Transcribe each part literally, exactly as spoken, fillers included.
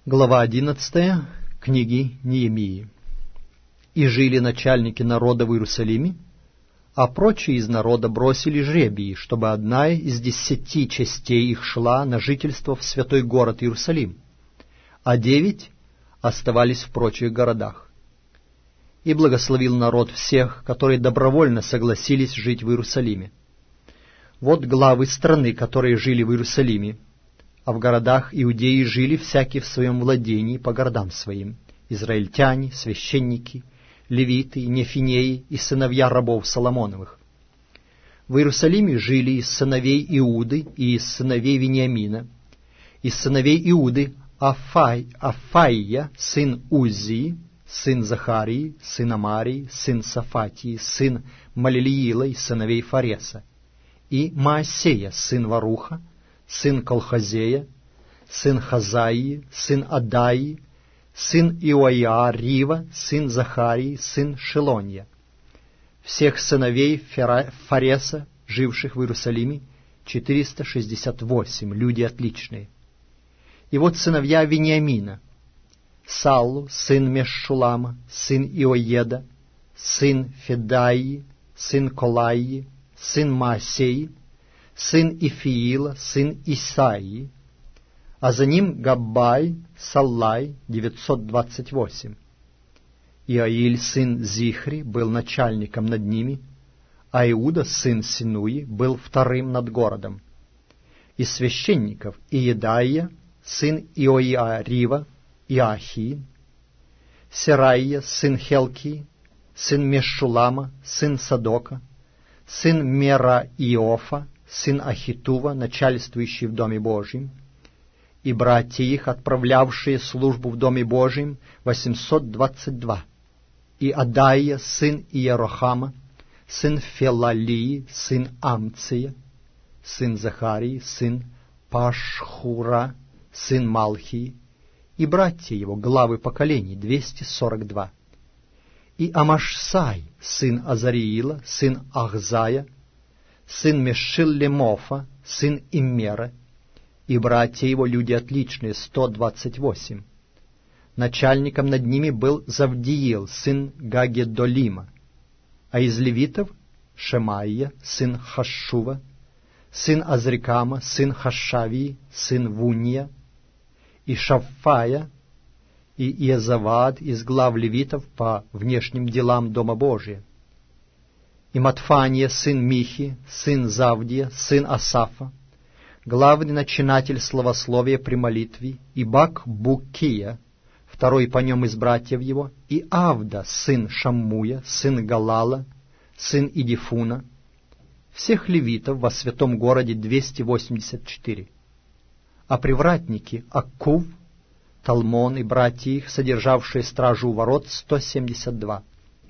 Глава одиннадцатая книги Неемии. «И жили начальники народа в Иерусалиме, а прочие из народа бросили жребии, чтобы одна из десяти частей их шла на жительство в святой город Иерусалим, а девять оставались в прочих городах. И благословил народ всех, которые добровольно согласились жить в Иерусалиме. Вот главы страны, которые жили в Иерусалиме, а в городах иудеи жили всякий в своем владении по городам своим: израильтяне, священники, левиты, нефинеи и сыновья рабов Соломоновых. В Иерусалиме жили из сыновей Иуды и из сыновей Вениамина. Из сыновей Иуды Афай, Афаия, сын Узии, сын Захарии, сын Амарии, сын Сафатии, сын Малилиила из сыновей Фареса, и Маасея, сын Варуха, сын Колхозея, сын Хазаии, сын Адаии, сын Иоиарива, сын Захарии, сын Шелонья. Всех сыновей Фареса, живших в Иерусалиме, четыреста шестьдесят восемь, люди отличные. И вот сыновья Вениамина: Саллу, сын Мешшулама, сын Иоеда, сын Федаии, сын Колаии, сын Маасеи, сын Ифиила, сын Исаии, а за ним Габбай, Саллай, девятьсот двадцать восемь. Иаиль, сын Зихри, был начальником над ними, а Иуда, сын Синуи, был вторым над городом. Из священников Иедаия, сын Иоиарива, Иахи, Сераия, сын Хелкии, сын Мешулама, сын Садока, сын Мераиофа, сын Ахитува, начальствующий в Доме Божьем, и братья их, отправлявшие службу в Доме Божьем, восемьсот двадцать два, и Адаия, сын Иерохама, сын Фелалии, сын Амция, сын Захарии, сын Пашхура, сын Малхии, и братья его, главы поколений, двести сорок два, и Амашсай, сын Азариила, сын Ахзая, сын Мешиллемофа, сын Иммера, и братья его, люди отличные, сто двадцать восемь. Начальником над ними был Завдиил, сын Гагедолима, а из левитов Шемаия, сын Хашшува, сын Азрикама, сын Хашавии, сын Вунья, и Шаффая, и Иезавад из глав левитов по внешним делам Дома Божия, и Матфания, сын Михи, сын Завдия, сын Асафа, главный начинатель словословия при молитве, и Бак-Букия, второй по нем из братьев его, и Авда, сын Шаммуя, сын Галала, сын Идифуна, всех левитов во святом городе двести восемьдесят четыре. А привратники Аккув, Талмон и братья их, содержавшие стражу у ворот, сто семьдесят два.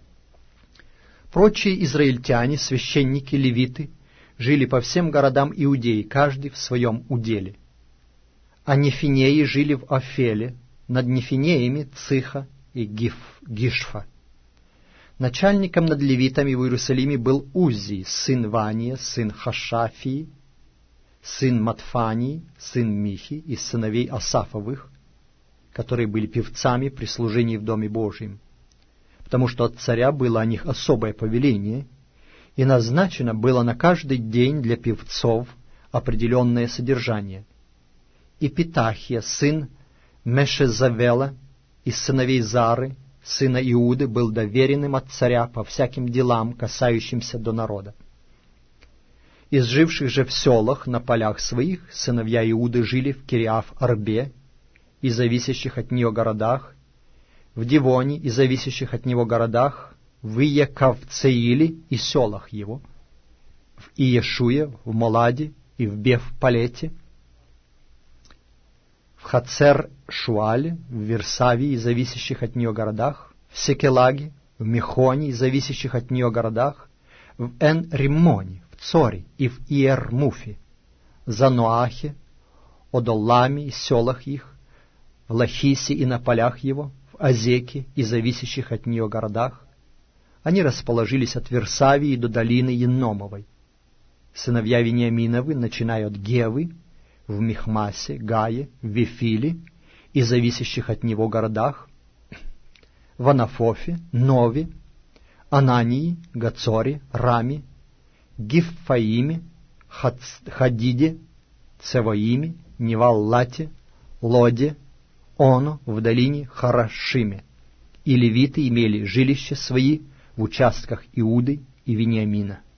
Прочие израильтяне, священники, левиты, жили по всем городам Иудеи, каждый в своем уделе. А нефинеи жили в Афеле, над нефинеями Циха и Гиф, Гишфа. Начальником над левитами в Иерусалиме был Узи, сын Вания, сын Хашафии, сын Матфании, сын Михи, из сыновей Асафовых, которые были певцами при служении в Доме Божьем, потому что от царя было о них особое повеление, и назначено было на каждый день для певцов определенное содержание. И Питахия, сын Мешезавела, из сыновей Зары, сына Иуды, был доверенным от царя по всяким делам, касающимся до народа. Из живших же в селах на полях своих сыновья Иуды жили в Кириаф-Арбе и зависящих от нее городах, в Дивоне и зависящих от него городах, в Иекавцеиле и селах его, в Иешуе, в Моладе и в Беф-Палете, в Хацер-Шуале, в Версавии и зависящих от нее городах, в Секелаге, в Мехоне и зависящих от нее городах, в Эн-Риммоне, в Цоре и в Иер-Муфе, в Зануахе, Одолламе и селах их, в Лахисе и на полях его, в Азеке и зависящих от нее городах. Они расположились от Версавии до долины Еномовой. Сыновья Вениаминовы, начиная от Гевы, в Михмасе, Гае, в Вифиле и зависящих от него городах, в Анафофе, Нове, Анании, Гацоре, Раме, Гиффаиме, Хадиде, Цеваиме, Неваллате, Лоде, Оно, в долине Харашиме. И левиты имели жилища свои в участках Иуды и Вениамина.